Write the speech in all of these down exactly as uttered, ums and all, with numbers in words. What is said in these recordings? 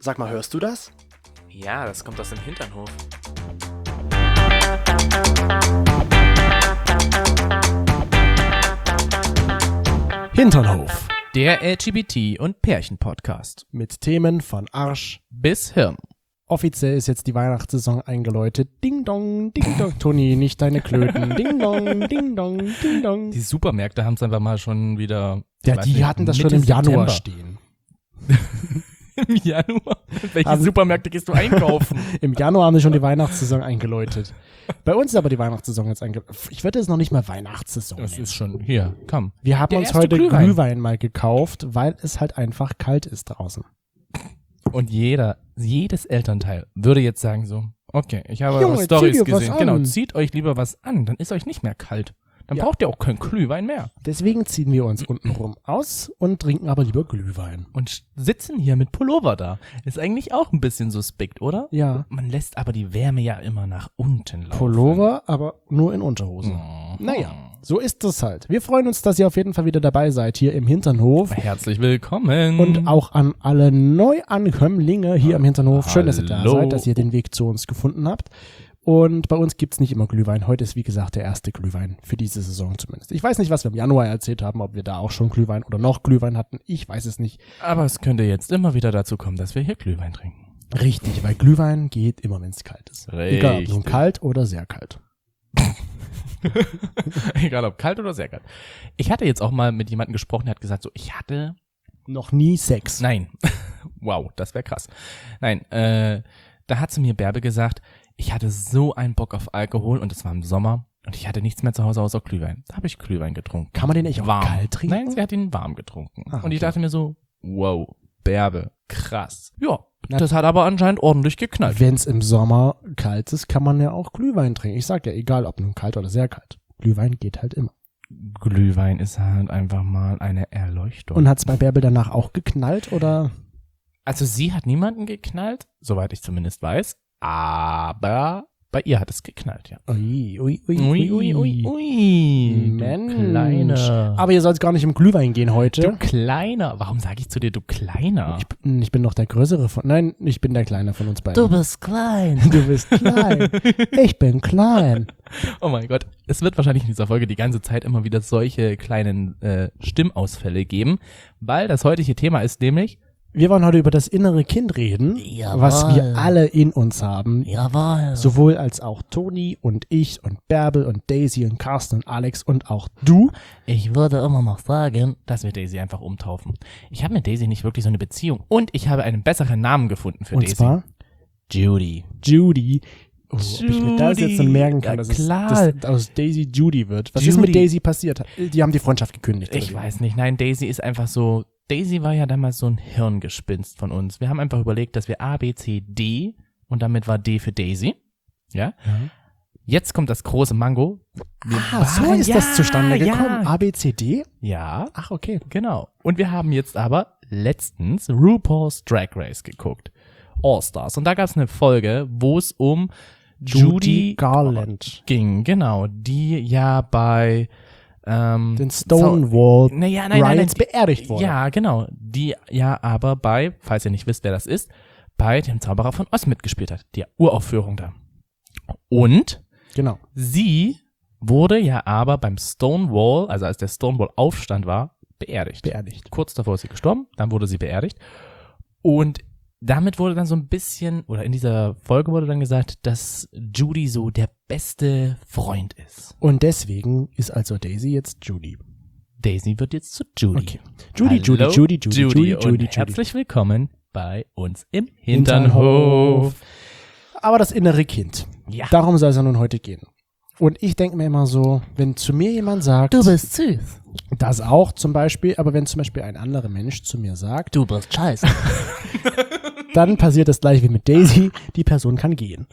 Sag mal, hörst du das? Ja, das kommt aus dem Hinternhof. Hinternhof. Der L G B T- und Pärchen-Podcast. Mit Themen von Arsch bis Hirn. Offiziell ist jetzt die Weihnachtssaison eingeläutet. Ding dong, ding dong. Toni, nicht deine Klöten. Ding dong, ding dong, ding dong. Die Supermärkte haben es einfach mal schon wieder... Ja, die nicht, hatten das Mitte schon im Januar September. stehen. Im Januar? Welche Also- Supermärkte gehst du einkaufen? Im Januar haben sie schon die Weihnachtssaison eingeläutet. Bei uns ist aber die Weihnachtssaison jetzt eingeläutet. Ich würde es noch nicht mal Weihnachtssaison Das nennen. ist schon... Hier, komm. Wir haben Der uns erste heute Glühwein. Glühwein mal gekauft, weil es halt einfach kalt ist draußen. Und jeder, jedes Elternteil würde jetzt sagen so, okay, ich habe Junge, eure Storys zieh dir was gesehen. an. Genau, zieht euch lieber was an, dann ist euch nicht mehr kalt. Dann Ja. braucht ihr auch keinen Glühwein mehr. Deswegen ziehen wir uns untenrum aus und trinken aber lieber Glühwein. Und sitzen hier mit Pullover da. Ist eigentlich auch ein bisschen suspekt, oder? Ja, Man lässt aber die Wärme ja immer nach unten laufen. Pullover, aber nur in Unterhosen. Mhm. Naja, so ist es halt. Wir freuen uns, dass ihr auf jeden Fall wieder dabei seid hier im Hinternhof. Herzlich willkommen. Und auch an alle Neuankömmlinge hier im Hinternhof. Schön, dass ihr da Hallo. seid, dass ihr den Weg zu uns gefunden habt. Und bei uns gibt's nicht immer Glühwein. Heute ist, wie gesagt, der erste Glühwein für diese Saison zumindest. Ich weiß nicht, was wir im Januar erzählt haben, ob wir da auch schon Glühwein oder noch Glühwein hatten. Ich weiß es nicht. Aber es könnte jetzt immer wieder dazu kommen, dass wir hier Glühwein trinken. Richtig, weil Glühwein geht immer, wenn es kalt ist. Egal, ob nun Richtig. kalt oder sehr kalt. Egal ob kalt oder sehr kalt. Ich hatte jetzt auch mal mit jemandem gesprochen, der hat gesagt so, ich hatte... Noch nie Sex. Nein. Wow, das wäre krass. Nein, äh, da hat zu mir Bärbe gesagt, ich hatte so einen Bock auf Alkohol und es war im Sommer und ich hatte nichts mehr zu Hause außer Glühwein. Da habe ich Glühwein getrunken. Kann man den nicht auch warm. kalt trinken? Nein, sie hat ihn warm getrunken. Ach, Und ich okay. dachte mir so, wow, Bärbe, krass. Ja, Na- das hat aber anscheinend ordentlich geknallt. Wenn es im Sommer kalt ist, kann man ja auch Glühwein trinken. Ich sag ja, egal ob nun kalt oder sehr kalt. Glühwein geht halt immer. Glühwein ist halt einfach mal eine Erleuchtung. Und hat's bei Bärbel danach auch geknallt oder? Also sie hat niemanden geknallt, soweit ich zumindest weiß, aber bei ihr hat es geknallt, ja. Ui, ui, ui, Ui, ui, ui, ui. Mensch. Du Kleiner. Aber ihr sollt gar nicht um Glühwein gehen heute. Du Kleiner. Warum sage ich zu dir, du Kleiner? Ich, bin- ich bin doch der Größere von, nein, ich bin der Kleine von uns beiden. bist klein. Du bist klein. Ich bin klein. Oh mein Gott. Es wird wahrscheinlich in dieser Folge die ganze Zeit immer wieder solche kleinen äh, Stimmausfälle geben, weil das heutige Thema ist nämlich Wir wollen heute über das innere Kind reden, Jawohl. was wir alle in uns haben. Jawohl. Sowohl als auch Toni und ich und Bärbel und Daisy und Carsten und Alex und auch du. Ich würde immer noch sagen, dass wir Daisy einfach umtaufen. Ich habe mit Daisy nicht wirklich so eine Beziehung und ich habe einen besseren Namen gefunden für Und Daisy. zwar Judy. Judy. Oh, ob ich mir das Judy. jetzt dann merken kann, Ja, dass es klar. dass aus Daisy Judy wird. Was ist Judy. mit Daisy passiert? Die haben die Freundschaft gekündigt. Ich oder wie? weiß nicht. Nein, Daisy ist einfach so. Daisy war ja damals so ein Hirngespinst von uns. Wir haben einfach überlegt, dass wir A, B, C, D und damit war D für Daisy. Ja. Ja. Jetzt kommt das große Mango. Wir Ah, so waren- ist ja, das zustande gekommen. Ja. A, B, C, D? ja, Ach, okay. genau. Und wir haben jetzt aber letztens RuPaul's Drag Race geguckt. All Stars. Und da gab es eine Folge, wo es um Judy Garland. ging. Genau. Die ja bei ähm, Den Stonewall so, naja, nein, nein, Riots nein, beerdigt wurde. Ja, genau. Die ja aber bei, falls ihr nicht wisst, wer das ist, bei dem Zauberer von Oz mitgespielt hat. Die Uraufführung da. Und Genau. sie wurde ja aber beim Stonewall, also als der Stonewall-Aufstand war, beerdigt. Beerdigt. Kurz davor ist sie gestorben, dann wurde sie beerdigt. Und damit wurde dann so ein bisschen, oder in dieser Folge wurde dann gesagt, dass Judy so der beste Freund ist. Und deswegen ist also Daisy jetzt Judy. Daisy wird jetzt zu Judy. Okay. Judy, Hallo, Judy, Judy, Judy, Judy, Judy, Judy, und Judy. herzlich willkommen bei uns im Hinternhof. Hinternhof. Aber das innere Kind. Ja. Darum soll es ja nun heute gehen. Und ich denke mir immer so, wenn zu mir jemand sagt, du bist süß. das auch zum Beispiel, aber wenn zum Beispiel ein anderer Mensch zu mir sagt, Du bist scheiße. dann passiert das gleich wie mit Daisy, die Person kann gehen.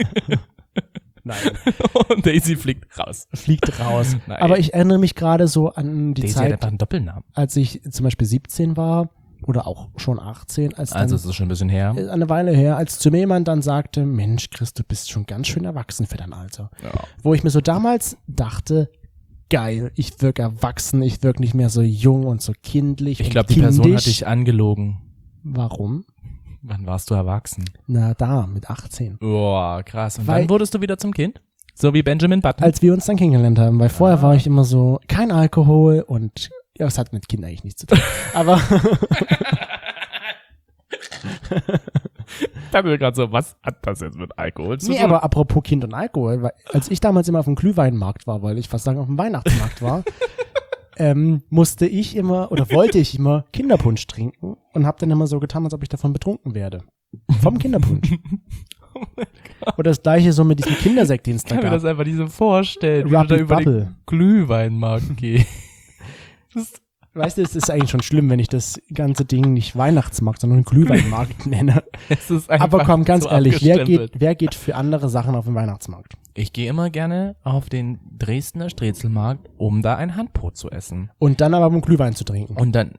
Nein, Und Daisy fliegt raus. fliegt raus. Nein. Aber ich erinnere mich gerade so an die Daisy hat Zeit, einfach einen Doppelnamen. als ich zum Beispiel siebzehn war oder auch schon achtzehn, als dann Also es ist schon ein bisschen her. äh, eine Weile her, als zu mir jemand dann sagte, Mensch, Chris, du bist schon ganz schön erwachsen für dein Alter. Ja. Wo ich mir so damals dachte, geil, ich wirke erwachsen, ich wirke nicht mehr so jung und so kindlich Ich und glaube, die kindisch. Person hat dich angelogen. Warum? Wann warst du erwachsen? Na, da, mit achtzehn. Boah, krass. Und Weil- dann wurdest du wieder zum Kind? So wie Benjamin Button? Als wir uns dann kennengelernt haben, weil vorher Ah. war ich immer so, kein Alkohol und, ja, das hat mit Kindern eigentlich nichts zu tun. Aber, Ich dachte mir gerade so, was hat das jetzt mit Alkohol zu nee, tun? aber apropos Kind und Alkohol, weil, als ich damals immer auf dem Glühweinmarkt war, weil ich fast sagen auf dem Weihnachtsmarkt war, ähm, musste ich immer, oder wollte ich immer Kinderpunsch trinken und habe dann immer so getan, als ob ich davon betrunken werde. Vom Kinderpunsch. Oder das gleiche so mit diesem Kindersekt, den es Ich da kann mir das gab. einfach nicht so vorstellen, wie du da Rubbly über den Bubble. Glühweinmarkt gehst. Das- Weißt du, es ist eigentlich schon schlimm, wenn ich das ganze Ding nicht Weihnachtsmarkt, sondern Glühweinmarkt nenne. Es ist einfach Aber komm, ganz so ehrlich, wer abgestempelt. geht, wer geht für andere Sachen auf den Weihnachtsmarkt? Ich gehe immer gerne auf den Dresdner Strezelmarkt, um da ein Handbrot zu essen. Und dann aber um Glühwein zu trinken. Und dann,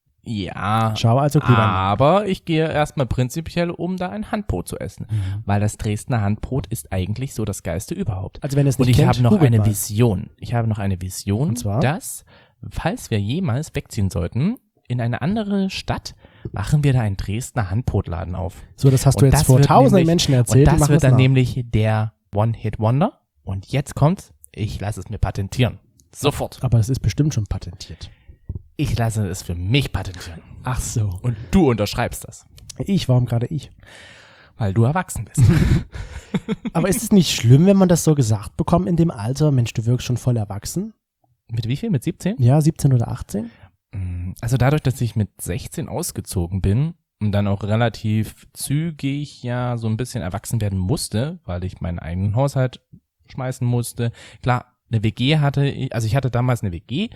ja, Schau also Glühwein. aber ich gehe erstmal prinzipiell, um da ein Handbrot zu essen. Weil das Dresdner Handbrot ist eigentlich so das Geilste überhaupt. Also wenn es Und nicht ich kennt, habe noch googelt eine mal. Vision. Ich habe noch eine Vision, Und zwar? dass, falls wir jemals wegziehen sollten, in eine andere Stadt, machen wir da einen Dresdner Handbrotladen auf. So, das hast du Und jetzt das vor wird tausenden nämlich- Menschen Und erzählt. die das machen wird dann nach. nämlich der One-Hit-Wonder. Und jetzt kommt's, ich lasse es mir patentieren. Sofort. Aber es ist bestimmt schon patentiert. Ich lasse es für mich patentieren. Ach so. Und du unterschreibst das, Ich, warum gerade ich? weil du erwachsen bist. Aber ist es nicht schlimm, wenn man das so gesagt bekommt in dem Alter? Mensch, du wirkst schon voll erwachsen. Mit wie viel? Mit siebzehn? Ja, siebzehn oder achtzehn? Also dadurch, dass ich mit sechzehn ausgezogen bin und dann auch relativ zügig ja so ein bisschen erwachsen werden musste, weil ich meinen eigenen Haushalt schmeißen musste. Klar, eine W G hatte ich, also ich hatte damals eine W G,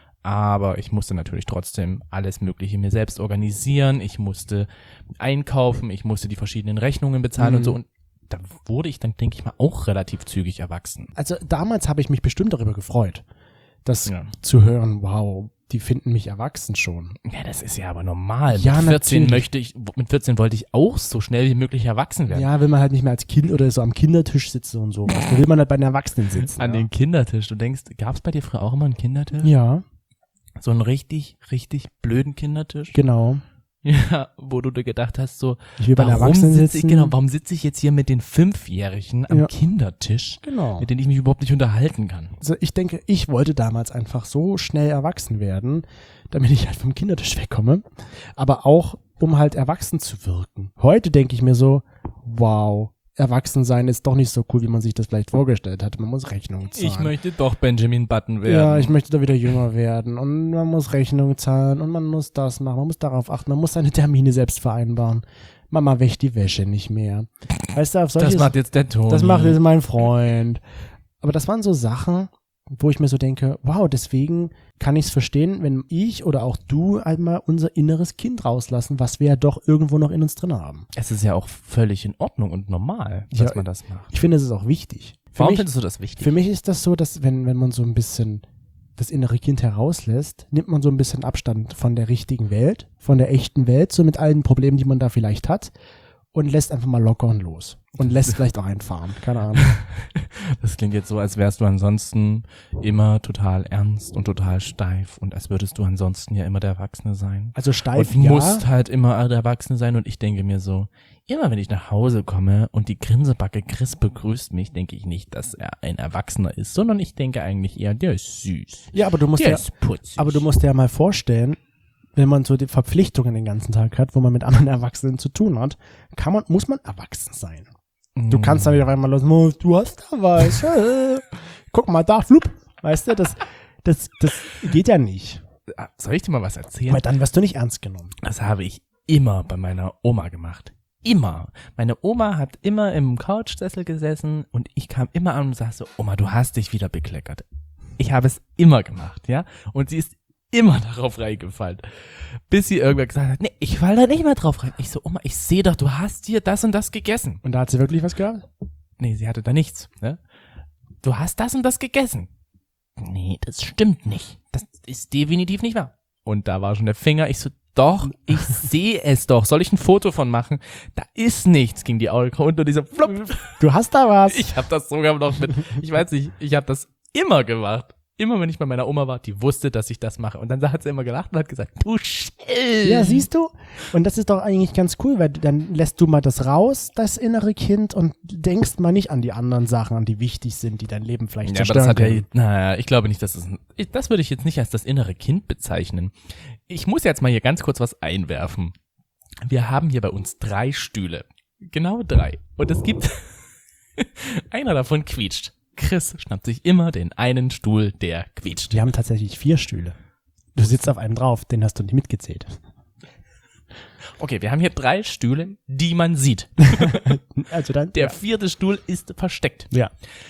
aber ich musste natürlich trotzdem alles Mögliche mir selbst organisieren. Ich musste einkaufen, ich musste die verschiedenen Rechnungen bezahlen Mhm. und so. Und da wurde ich dann, denke ich mal, auch relativ zügig erwachsen. Also damals habe ich mich bestimmt darüber gefreut, das Ja. zu hören, wow, die finden mich erwachsen schon. Ja, das ist ja aber normal. Ja, mit vierzehn natürlich. möchte ich, mit vierzehn wollte ich auch so schnell wie möglich erwachsen werden. Ja, will man halt nicht mehr als Kind oder so am Kindertisch sitzen und sowas. Da will man halt bei den Erwachsenen sitzen. An ja. den Kindertisch. Du denkst, gab es bei dir früher auch immer einen Kindertisch? Ja, So einen richtig, richtig blöden Kindertisch? genau. Ja, wo du dir gedacht hast, so, Ich will bei den warum Erwachsenen sitze ich, sitzen. genau, warum sitze ich jetzt hier mit den Fünfjährigen am Ja. Kindertisch, Genau. mit denen ich mich überhaupt nicht unterhalten kann? Also ich denke, ich wollte damals einfach so schnell erwachsen werden, damit ich halt vom Kindertisch wegkomme. Aber auch, um halt erwachsen zu wirken. Heute denke ich mir so, wow, erwachsen sein ist doch nicht so cool, wie man sich das vielleicht vorgestellt hatte. Man muss Rechnungen zahlen. Ich möchte doch Benjamin Button werden. Ja, ich möchte da wieder jünger werden und man muss Rechnungen zahlen und man muss das machen, man muss darauf achten, man muss seine Termine selbst vereinbaren. Mama wäscht die Wäsche nicht mehr. Weißt du, auf solches, Das macht jetzt der Ton. das macht jetzt mein Freund. Aber das waren so Sachen, wo ich mir so denke, wow, deswegen kann ich es verstehen, wenn ich oder auch du einmal unser inneres Kind rauslassen, was wir ja doch irgendwo noch in uns drin haben. Es ist ja auch völlig in Ordnung und normal, dass Ja, man das macht. Ich finde, es ist auch wichtig. Für Warum mich, findest du das wichtig? Für mich ist das so, dass wenn, wenn man so ein bisschen das innere Kind herauslässt, nimmt man so ein bisschen Abstand von der richtigen Welt, von der echten Welt, so mit allen Problemen, die man da vielleicht hat und lässt einfach mal locker und los. Und lässt vielleicht auch einfahren, keine Ahnung. Das klingt jetzt so, als wärst du ansonsten immer total ernst und total steif und als würdest du ansonsten ja immer der Erwachsene sein. Also steif, Und ja. musst halt immer der Erwachsene sein und ich denke mir so, immer wenn ich nach Hause komme und die Grinsebacke Chris begrüßt mich, denke ich nicht, dass er ein Erwachsener ist, sondern ich denke eigentlich eher, der ist süß. Ja, aber du musst Der ja, ist putzig. aber du musst dir ja mal vorstellen, wenn man so die Verpflichtungen den ganzen Tag hat, wo man mit anderen Erwachsenen zu tun hat, kann man, muss man erwachsen sein. Du kannst dann wieder auf einmal los, "Mo, du hast da was, äh, guck mal da, flup, weißt du, das, das, das geht ja nicht, Soll ich dir mal was erzählen? weil dann wirst du nicht ernst genommen. Das habe ich immer bei meiner Oma gemacht. Immer. Meine Oma hat immer im Couchsessel gesessen und ich kam immer an und sagte so, Oma, du hast dich wieder bekleckert. Ich habe es immer gemacht, ja. Und sie ist immer darauf reingefallen. Bis sie irgendwann gesagt hat, nee, ich fall da nicht mehr drauf rein. Ich so, Oma, ich sehe doch, du hast hier das und das gegessen. Und da hat sie wirklich was gehabt? Nee, sie hatte da nichts, ne? Du hast das und das gegessen. Nee, das stimmt nicht. Das ist definitiv nicht wahr. Und da war schon der Finger. Ich so, doch, ich sehe es doch. Soll ich ein Foto von machen? Da ist nichts. Ging die Augen runter und dieser Flop. Du hast da was. Ich habe das sogar noch mit, ich weiß nicht, ich habe das immer gemacht. Immer wenn ich bei meiner Oma war, die wusste, dass ich das mache. Und dann hat sie immer gelacht und hat gesagt, du Schätzchen. Ja, siehst du? Und das ist doch eigentlich ganz cool, weil dann lässt du mal das raus, das innere Kind, und denkst mal nicht an die anderen Sachen, an die wichtig sind, die dein Leben vielleicht Ja, aber zerstören das hat ja, können. naja, ich glaube nicht, dass es, das, das würde ich jetzt nicht als das innere Kind bezeichnen. Ich muss jetzt mal hier ganz kurz was einwerfen. Wir haben hier bei uns drei Stühle. Genau drei. Und es gibt, einer davon quietscht. Chris schnappt sich immer den einen Stuhl, der quietscht. Wir haben tatsächlich vier Stühle. Du sitzt auf einem drauf, den hast du nicht mitgezählt. Okay, wir haben hier drei Stühle, die man sieht. Also dann, Der ja. vierte Stuhl ist versteckt. ja.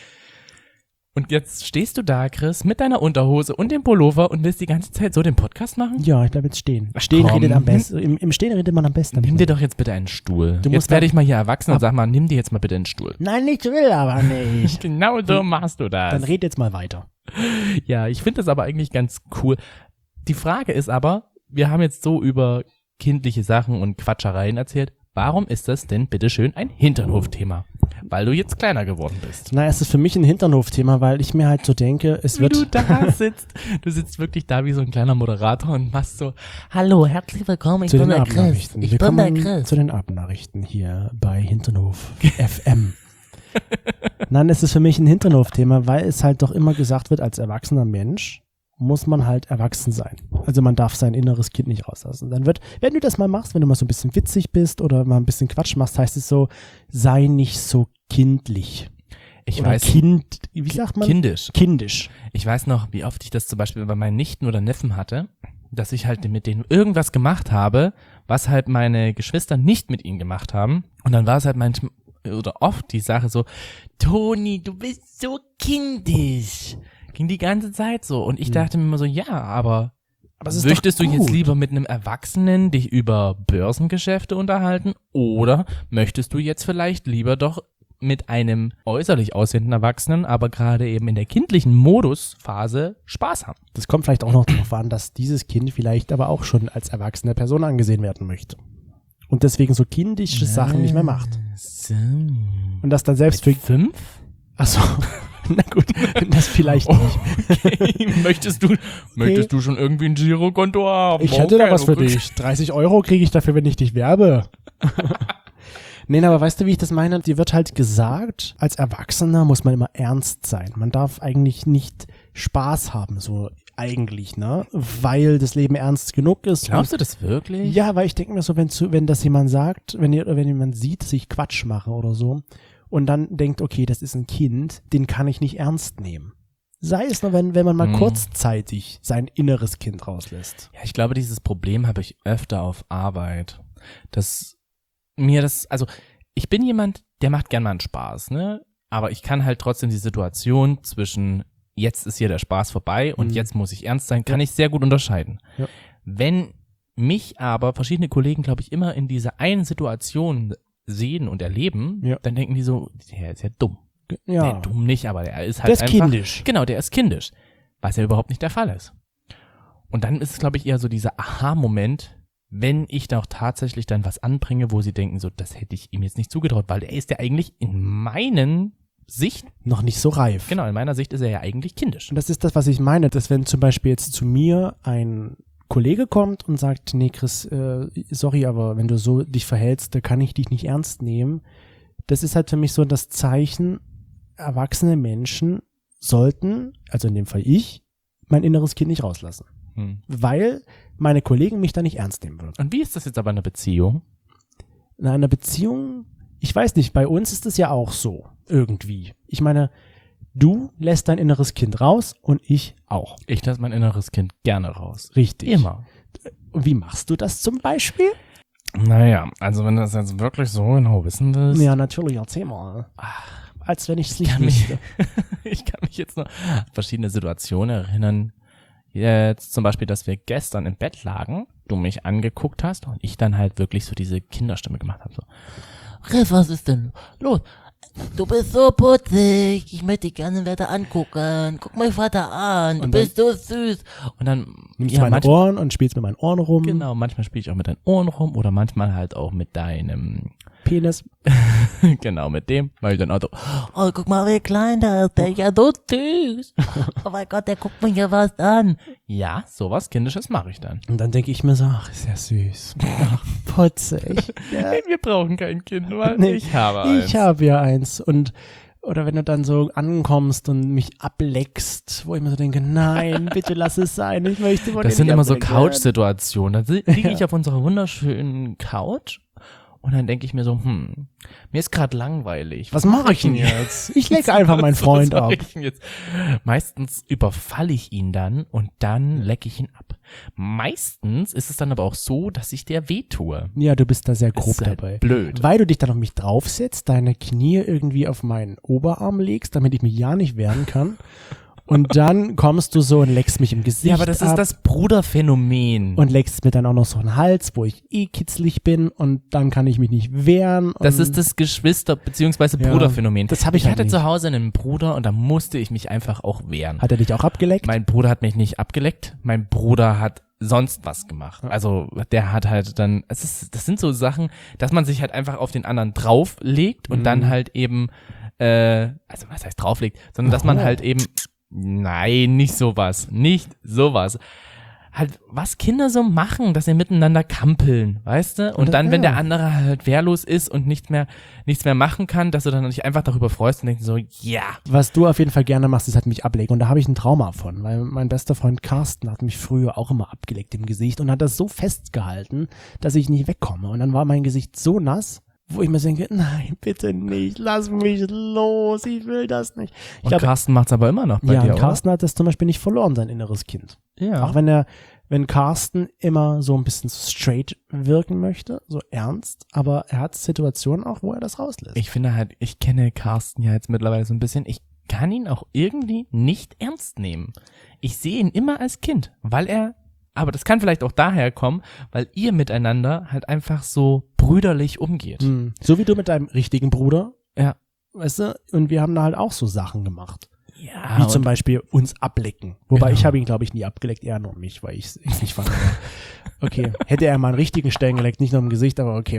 Und jetzt stehst du da, Chris, mit deiner Unterhose und dem Pullover und willst die ganze Zeit so den Podcast machen? Ja, ich bleib jetzt stehen. Stehen komm. redet am besten. Im, Im Stehen redet man am besten. Nimm dir doch jetzt bitte einen Stuhl. Du musst Jetzt werde da- ich mal hier erwachsen und sag mal, nimm dir jetzt mal bitte einen Stuhl. Nein, ich will aber nicht. Genau so machst du das. Dann red jetzt mal weiter. Ja, ich finde das aber eigentlich ganz cool. Die Frage ist aber, wir haben jetzt so über kindliche Sachen und Quatschereien erzählt. Warum ist das denn bitteschön ein Hinternhof-Thema? Weil du jetzt kleiner geworden bist. Na, es ist für mich ein Hinternhof-Thema, weil ich mir halt so denke, es Wie wird... du da sitzt. Du sitzt wirklich da wie so ein kleiner Moderator und machst so, Hallo, herzlich willkommen, ich zu bin den der Chris. Abendnachrichten. Ich bin der Willkommen Chris. zu den Abendnachrichten hier bei Hinternhof F M. Nein, es ist für mich ein Hinternhof-Thema, weil es halt doch immer gesagt wird, als erwachsener Mensch muss man halt erwachsen sein. Also man darf sein inneres Kind nicht rauslassen. Dann wird, wenn du das mal machst, wenn du mal so ein bisschen witzig bist oder mal ein bisschen Quatsch machst, heißt es so, sei nicht so kindlich. ich oder weiß, Kind, wie sagt man? kindisch. Kindisch. Ich weiß noch, wie oft ich das zum Beispiel bei meinen Nichten oder Neffen hatte, dass ich halt mit denen irgendwas gemacht habe, was halt meine Geschwister nicht mit ihnen gemacht haben. Und dann war es halt manchmal oder oft die Sache so, Toni, du bist so kindisch. Ging die ganze Zeit so. Und ich dachte mir immer so, ja, aber, Aber es ist möchtest doch du jetzt gut. lieber mit einem Erwachsenen dich über Börsengeschäfte unterhalten oder möchtest du jetzt vielleicht lieber doch mit einem äußerlich aussehenden Erwachsenen, aber gerade eben in der kindlichen Modusphase Spaß haben? Das kommt vielleicht auch noch darauf an, dass dieses Kind vielleicht aber auch schon als erwachsene Person angesehen werden möchte. Und deswegen so kindische Sachen nicht mehr macht. So. Und das dann selbst für... Fünf? Achso, na gut, das vielleicht Oh, nicht. okay. möchtest du, möchtest du schon irgendwie ein Girokonto haben? Ich hätte Okay, da was für du- dich. dreißig Euro kriege ich dafür, wenn ich dich werbe. Nee, aber weißt du, wie ich das meine? Dir wird halt gesagt, als Erwachsener muss man immer ernst sein. Man darf eigentlich nicht Spaß haben, so eigentlich, ne? Weil das Leben ernst genug ist. Glaubst du das wirklich? Ja, weil ich denke mir so, wenn, zu, wenn das jemand sagt, wenn, ihr, wenn jemand sieht, dass ich Quatsch mache oder so und dann denkt, okay, das ist ein Kind, den kann ich nicht ernst nehmen. Sei es nur, wenn, wenn man mal Hm. kurzzeitig sein inneres Kind rauslässt. Ja, ich glaube, dieses Problem habe ich öfter auf Arbeit. Dass mir das, also ich bin jemand, der macht gern mal einen Spaß, ne? Aber ich kann halt trotzdem die Situation zwischen jetzt ist hier der Spaß vorbei und Mhm. jetzt muss ich ernst sein, kann ich sehr gut unterscheiden. Ja. Wenn mich aber verschiedene Kollegen, glaube ich, immer in dieser einen Situation sehen und erleben, Ja. dann denken die so, der ist ja dumm. Ja, Nee, dumm nicht, aber der ist halt der ist einfach, kindisch. Genau, der ist kindisch, was ja überhaupt nicht der Fall ist. Und dann ist es, glaube ich, eher so dieser Aha-Moment, wenn ich da auch tatsächlich dann was anbringe, wo sie denken, so, das hätte ich ihm jetzt nicht zugetraut, weil er ist ja eigentlich in meinen Sicht, Noch nicht so reif. genau, in meiner Sicht ist er ja eigentlich kindisch. Und das ist das, was ich meine, dass wenn zum Beispiel jetzt zu mir ein Kollege kommt und sagt, nee, Chris, äh, sorry, aber wenn du so dich verhältst, da kann ich dich nicht ernst nehmen. Das ist halt für mich so das Zeichen, erwachsene Menschen sollten, also in dem Fall ich, mein inneres Kind nicht rauslassen. Hm. Weil meine Kollegen mich da nicht ernst nehmen würden. Und wie ist das jetzt aber in einer Beziehung? In einer Beziehung, ich weiß nicht, bei uns ist es ja auch so, irgendwie. Ich meine, du lässt dein inneres Kind raus und ich auch. Ich lasse mein inneres Kind gerne raus. Richtig. Immer. Und wie machst du das zum Beispiel? Naja, also wenn du das jetzt wirklich so genau wissen willst. Ja, natürlich, erzähl mal. Als wenn ich es nicht kann mich, wüsste. ich kann mich jetzt noch an verschiedene Situationen erinnern. Jetzt zum Beispiel, dass wir gestern im Bett lagen, du mich angeguckt hast und ich dann halt wirklich so diese Kinderstimme gemacht habe. So. Chris, was ist denn los? Du bist so putzig. Ich möchte dich gerne weiter angucken. Guck mein Vater an. Du Und dann- bist so süß. Und dann, Nimmst ja, meine manch, Ohren und spielst mit meinen Ohren rum. genau, manchmal spiele ich auch mit deinen Ohren rum oder manchmal halt auch mit deinem, Penis. genau, mit dem, weil ich dann auch so, Oh, guck mal, wie klein der ist. Der ist ja so süß. Oh mein Gott, der guckt mich ja was an. Ja, sowas Kindisches mache ich dann. Und dann denke ich mir so, ach, ist ja süß. Ach, putzig. Ja. Nee, wir brauchen kein Kind, weil Nee, ich habe eins. Ich habe ja eins. Und oder wenn du dann so ankommst und mich ableckst, wo ich mir so denke, nein, bitte lass es sein, ich möchte von Das dir sind nicht immer so ablecken werden. Couch-Situationen. Da liege ich Ja. auf unserer wunderschönen Couch und dann denke ich mir so, hm, mir ist gerade langweilig. Was mache ich denn jetzt? Ich lecke einfach meinen Freund Was ab. mache ich denn jetzt? Meistens überfalle ich ihn dann und dann lecke ich ihn ab. Meistens ist es dann aber auch so, dass ich der wehtue. Ja, du bist da sehr Das grob ist halt dabei. blöd. Weil du dich dann auf mich draufsetzt, deine Knie irgendwie auf meinen Oberarm legst, damit ich mich ja nicht wehren kann. Und dann kommst du so und leckst mich im Gesicht Ja, aber das ist ab das Bruderphänomen. und leckst mir dann auch noch so einen Hals, wo ich eh kitzlig bin und dann kann ich mich nicht wehren. Das und ist das Geschwister- bzw. Ja, Bruderphänomen. das hab ich Ich halt hatte nicht. zu Hause einen Bruder und da musste ich mich einfach auch wehren. Hat er dich auch abgeleckt? Mein Bruder hat mich nicht abgeleckt. Mein Bruder hat sonst was gemacht. Also der hat halt dann, es ist, das sind so Sachen, dass man sich halt einfach auf den anderen drauflegt und Mhm. dann halt eben, äh, also was heißt drauflegt, sondern dass man Oh. halt eben, nein, nicht sowas, nicht sowas. Halt, was Kinder so machen, dass sie miteinander kampeln, weißt du? Und Oder- dann, wenn ja. der andere halt wehrlos ist und nicht mehr, nichts mehr machen kann, dass du dann dich einfach darüber freust und denkst so, ja. Was du auf jeden Fall gerne machst, ist halt mich ablecken. Und da habe ich ein Trauma von, weil mein bester Freund Carsten hat mich früher auch immer abgeleckt im Gesicht und hat das so festgehalten, dass ich nicht wegkomme. Und dann war mein Gesicht so nass, wo ich mir denke, nein, bitte nicht, lass mich los, ich will das nicht. Ich Und glaube, Carsten macht's aber immer noch bei ja, dir, und Carsten hat das zum Beispiel nicht verloren, sein inneres Kind. oder? Ja. Auch wenn er, wenn Carsten immer so ein bisschen straight wirken möchte, so ernst, aber er hat Situationen auch, wo er das rauslässt. Ich finde halt, ich kenne Carsten ja jetzt mittlerweile so ein bisschen. Ich kann ihn auch irgendwie nicht ernst nehmen. Ich sehe ihn immer als Kind, weil er, aber das kann vielleicht auch daher kommen, weil ihr miteinander halt einfach so brüderlich umgeht. Hm. So wie du mit deinem richtigen Bruder, Ja. weißt du, und wir haben da halt auch so Sachen gemacht. Ja, Wie zum Beispiel uns ablecken. Wobei Genau. ich habe ihn, glaube ich, nie abgeleckt, er nur mich, weil ich es nicht fand. Aber okay, hätte er mal einen richtigen Stellen geleckt, nicht nur im Gesicht, aber okay.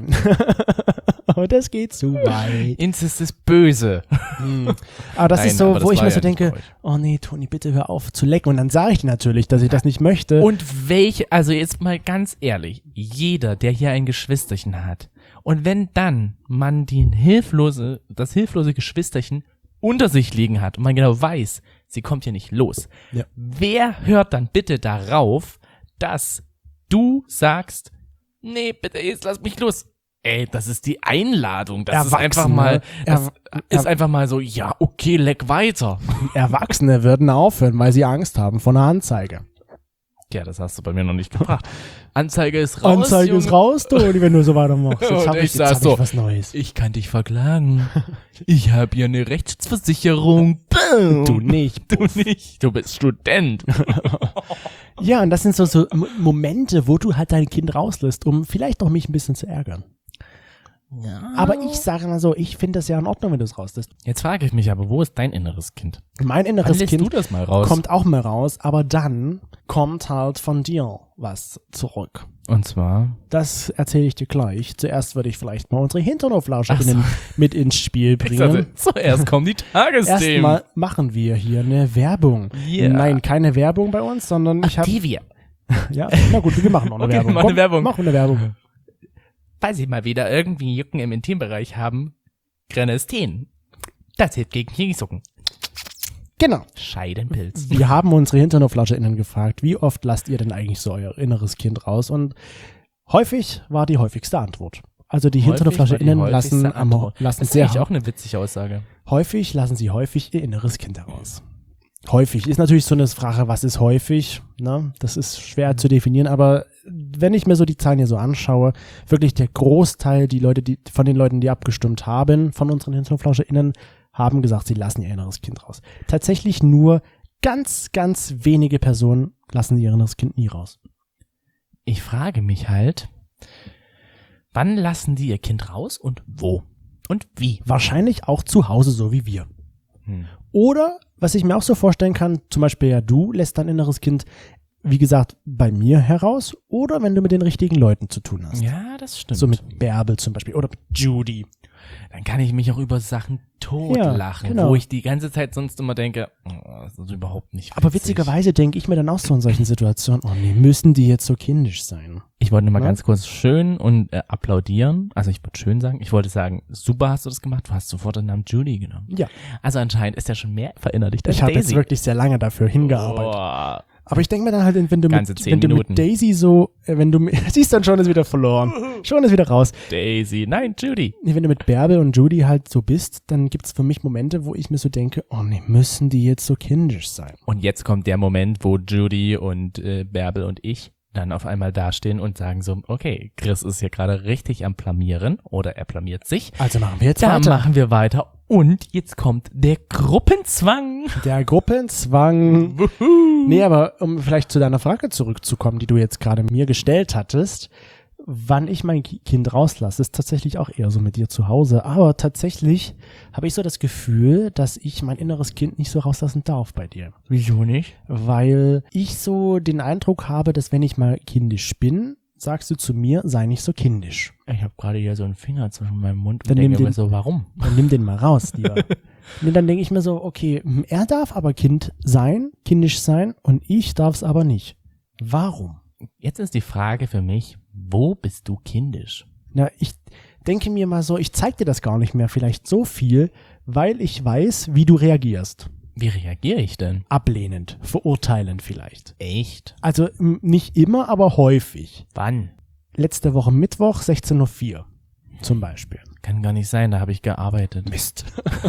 Aber das geht zu weit. Inzest ist böse. Aber das Nein, ist so, aber das wo ich war mir ja so nicht denke, bei euch. oh nee, Toni, bitte hör auf zu lecken. Und dann sage ich dir natürlich, dass ich das nicht möchte. Und welche, also jetzt mal ganz ehrlich, jeder, der hier ein Geschwisterchen hat, und wenn dann man den hilflose, das hilflose Geschwisterchen unter sich liegen hat und man genau weiß, sie kommt hier nicht los. Ja. Wer hört dann bitte darauf, dass du sagst, nee, bitte jetzt lass mich los. Ey, das ist die Einladung. Das ist einfach Erwachsene, mal, das er- ist er- einfach mal so, ja, okay, leck weiter. Erwachsene würden aufhören, weil sie Angst haben vor einer Anzeige. Ja, das hast du bei mir noch nicht gebracht. Anzeige ist raus. Anzeige Junge. ist raus, Toni, wenn du so weitermachst. Jetzt Und habe ich ich, jetzt sag hab so, ich was Neues. Ich kann dich verklagen. Ich habe hier eine Rechtsversicherung. Boom. Du nicht. Du nicht. Du bist Student. Ja, und das sind so, so M- Momente, wo du halt dein Kind rauslässt, um vielleicht noch mich ein bisschen zu ärgern. Ja. Aber ich sage mal so, ich finde das ja in Ordnung, wenn du es rauslässt. Jetzt frage ich mich aber, wo ist dein inneres Kind? Mein Wann inneres lässt du Kind das mal raus? kommt auch mal raus, aber dann kommt halt von dir was zurück. Und zwar, Das erzähle ich dir gleich. Zuerst würde ich vielleicht mal unsere Ach so. Hinternoflascherinnen mit ins Spiel ich dachte, bringen. zuerst kommen die Tagesthemen. Erstmal machen wir hier eine Werbung. Yeah. Nein, keine Werbung bei uns, sondern ich habe Activia. ja, na gut, wir machen noch eine Okay, Werbung. mach eine Komm, Werbung. Mach eine Werbung. Falls Sie mal wieder irgendwie Jucken im Intimbereich haben, Grenestin. Das hilft gegen Kniesucken. Genau. Scheidenpilz. Wir haben unsere HinternoflauscherInnen gefragt, wie oft lasst ihr denn eigentlich so euer inneres Kind raus? Und häufig war die häufigste Antwort. Also die HinternoflauscherInnen lassen, am, lassen Das ist sehr eigentlich auch eine witzige Aussage. häufig, lassen sie häufig ihr inneres Kind heraus. Häufig ist natürlich so eine Frage, was ist häufig? Ne? Das ist schwer zu definieren, aber wenn ich mir so die Zahlen hier so anschaue, wirklich der Großteil die Leute, die von den Leuten, die abgestimmt haben, von unseren HinternoflauscherInnen, haben gesagt, sie lassen ihr inneres Kind raus. Tatsächlich nur ganz, ganz wenige Personen lassen ihr inneres Kind nie raus. Ich frage mich halt, wann lassen die ihr Kind raus und wo? Und wie? Wahrscheinlich auch zu Hause, so wie wir. Hm. Oder, was ich mir auch so vorstellen kann, zum Beispiel ja du lässt dein inneres Kind, wie gesagt, bei mir heraus oder wenn du mit den richtigen Leuten zu tun hast. Ja, das stimmt. So mit Bärbel zum Beispiel oder mit Judy. dann kann ich mich auch über Sachen totlachen, Ja, genau. wo ich die ganze Zeit sonst immer denke, oh, das ist überhaupt nicht witzig. Aber witzigerweise denke ich mir dann auch so in solchen Situationen, oh nee, müssen die jetzt so kindisch sein? Ich wollte nur mal Ne? ganz kurz schön und äh, applaudieren. Also ich würde schön sagen. Ich wollte sagen, super hast du das gemacht. Du hast sofort den Namen Judy genommen. Ja. Also anscheinend ist er schon mehr verinnerlicht als Ich habe jetzt Daisy. wirklich sehr lange dafür hingearbeitet. Oh. Aber ich denke mir dann halt, wenn du, Ganze mit, zehn wenn du Minuten. mit Daisy so, äh, wenn du, mit- siehst dann schon, ist wieder verloren. Schon ist wieder raus. Daisy, nein, Judy. Nee, wenn du mit Bärbel und Judy halt so bist, dann gibt's für mich Momente, wo ich mir so denke, oh nee, müssen die jetzt so kindisch sein? Und jetzt kommt der Moment, wo Judy und äh, Bärbel und ich dann auf einmal dastehen und sagen so, okay, Chris ist hier gerade richtig am Blamieren oder er blamiert sich. Also machen wir jetzt Da weiter. machen wir weiter und jetzt kommt der Gruppenzwang. Der Gruppenzwang. Nee, aber um vielleicht zu deiner Frage zurückzukommen, die du jetzt gerade mir gestellt hattest, wann ich mein Ki- Kind rauslasse, ist tatsächlich auch eher so mit dir zu Hause. Aber tatsächlich habe ich so das Gefühl, dass ich mein inneres Kind nicht so rauslassen darf bei dir. Wieso nicht? Weil ich so den Eindruck habe, dass wenn ich mal kindisch bin, sagst du zu mir, sei nicht so kindisch. Ich habe gerade hier so einen Finger zwischen meinem Mund und Dann denke nimm mir den- so, warum? Dann nimm den mal raus, lieber. Nee, dann denke ich mir so, okay, hm, er darf aber Kind sein, kindisch sein und ich darf es aber nicht. Warum? Jetzt ist die Frage für mich, wo bist du kindisch? Na, ich denke mir mal so, ich zeig dir das gar nicht mehr vielleicht so viel, weil ich weiß, wie du reagierst. Wie reagiere ich denn? Ablehnend, verurteilend vielleicht. Echt? Also m, nicht immer, aber häufig. Wann? Letzte Woche Mittwoch, sechzehn Uhr vier zum Beispiel. Kann gar nicht sein, da habe ich gearbeitet. Mist.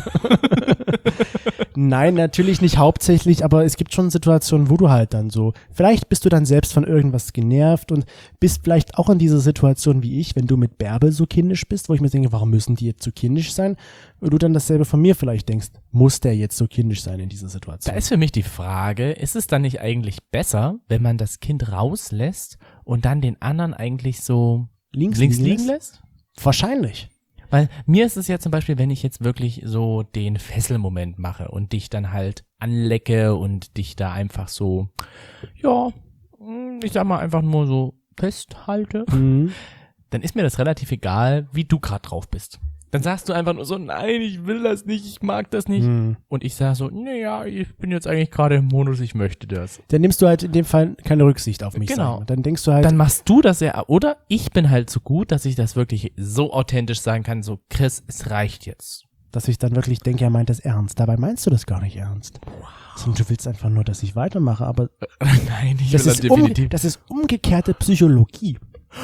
Nein, natürlich nicht hauptsächlich, aber es gibt schon Situationen, wo du halt dann so, vielleicht bist du dann selbst von irgendwas genervt und bist vielleicht auch in dieser Situation wie ich, wenn du mit Bärbel so kindisch bist, wo ich mir denke, warum müssen die jetzt so kindisch sein? Und du dann dasselbe von mir vielleicht denkst, muss der jetzt so kindisch sein in dieser Da Situation? ist für mich die Frage, ist es dann nicht eigentlich besser, wenn man das Kind rauslässt und dann den anderen eigentlich so Links, links liegen liegen lässt? lässt? Wahrscheinlich. Weil mir ist es ja zum Beispiel, wenn ich jetzt wirklich so den Fesselmoment mache und dich dann halt anlecke und dich da einfach so, ja, ich sag mal einfach nur so festhalte, Mhm. dann ist mir das relativ egal, wie du gerade drauf bist. Dann sagst du einfach nur so, nein, ich will das nicht, ich mag das nicht. Mhm. Und ich sag so, naja, ich bin jetzt eigentlich gerade im Modus, ich möchte das. Dann nimmst du halt in dem Fall keine Rücksicht auf mich. Genau. Sagen. wir. Dann denkst du halt, Dann machst du das ja, oder ich bin halt so gut, dass ich das wirklich so authentisch sagen kann, so Chris, es reicht jetzt. dass ich dann wirklich denke, er meint das ernst. Dabei meinst du das gar nicht ernst. Sondern du willst einfach nur, dass ich weitermache. Aber Nein, ich das will ist, das um, definitiv. das ist umgekehrte Psychologie.